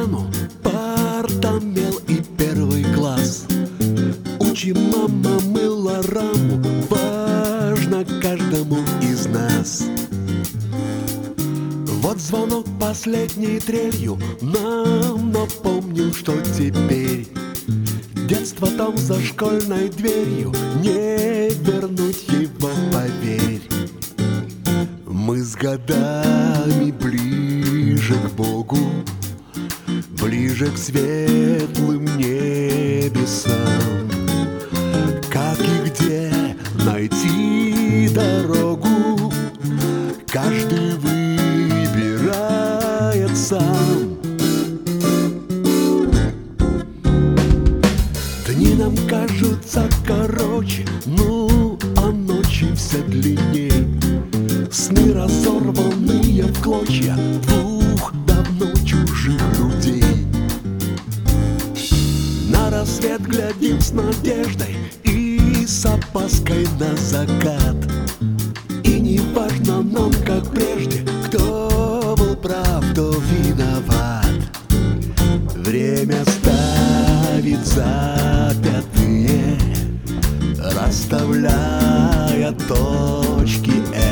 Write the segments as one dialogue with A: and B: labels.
A: экрану, партам мел и первый класс. Учим, мама мыла раму, важно каждому из нас. Вот звонок последней трелью нам напомнил, что теперь детство там за школьной дверью, не вернуть его, поверь. Мы с годами ближе к Богу, ближе к светлым небесам. Как и где найти дорогу, каждый выбирает сам. Дни нам кажутся короче, ну а ночи все длинней. Сны разорванные в клочья двух давно чужих людей. На рассвет глядим с надеждой и с опаской на закат. И не важно нам, как прежде, кто был прав, кто виноват. Время ставит запятые, расставляя точки,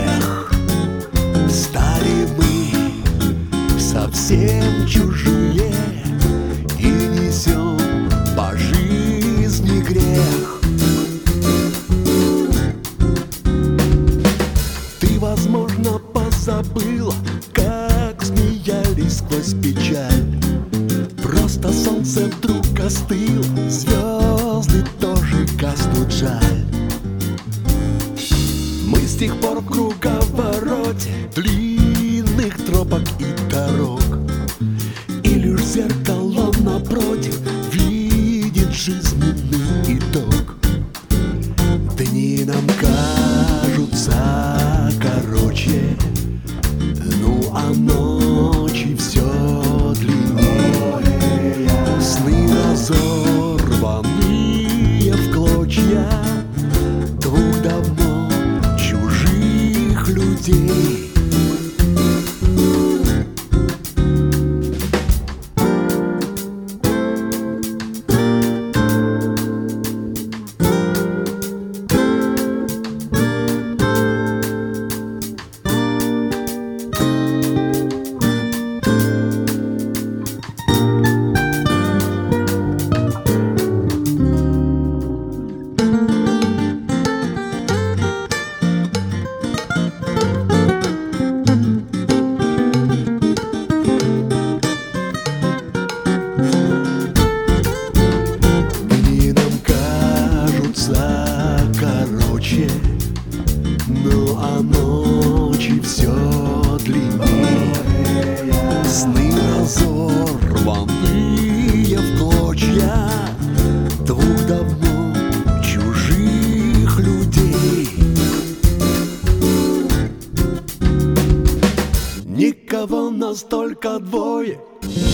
A: стали мы совсем чужие и несем по жизни грех. Ты, возможно, позабыла, как смеялись сквозь печаль. Просто солнце вдруг остыло, звезды тоже гаснут, жаль. Мы с тех пор в круговороте длинных тропок и дорог, и лишь зеркало напротив видит жизненный итог. Дни нам кажутся короче, ну а ночи все длиннее. Сны разорванные в клочья двух давно чужих людей. Короче, ну а ночи все длиннее. Сны разорванные в клочья двух давно чужих людей. Никого нас только двое,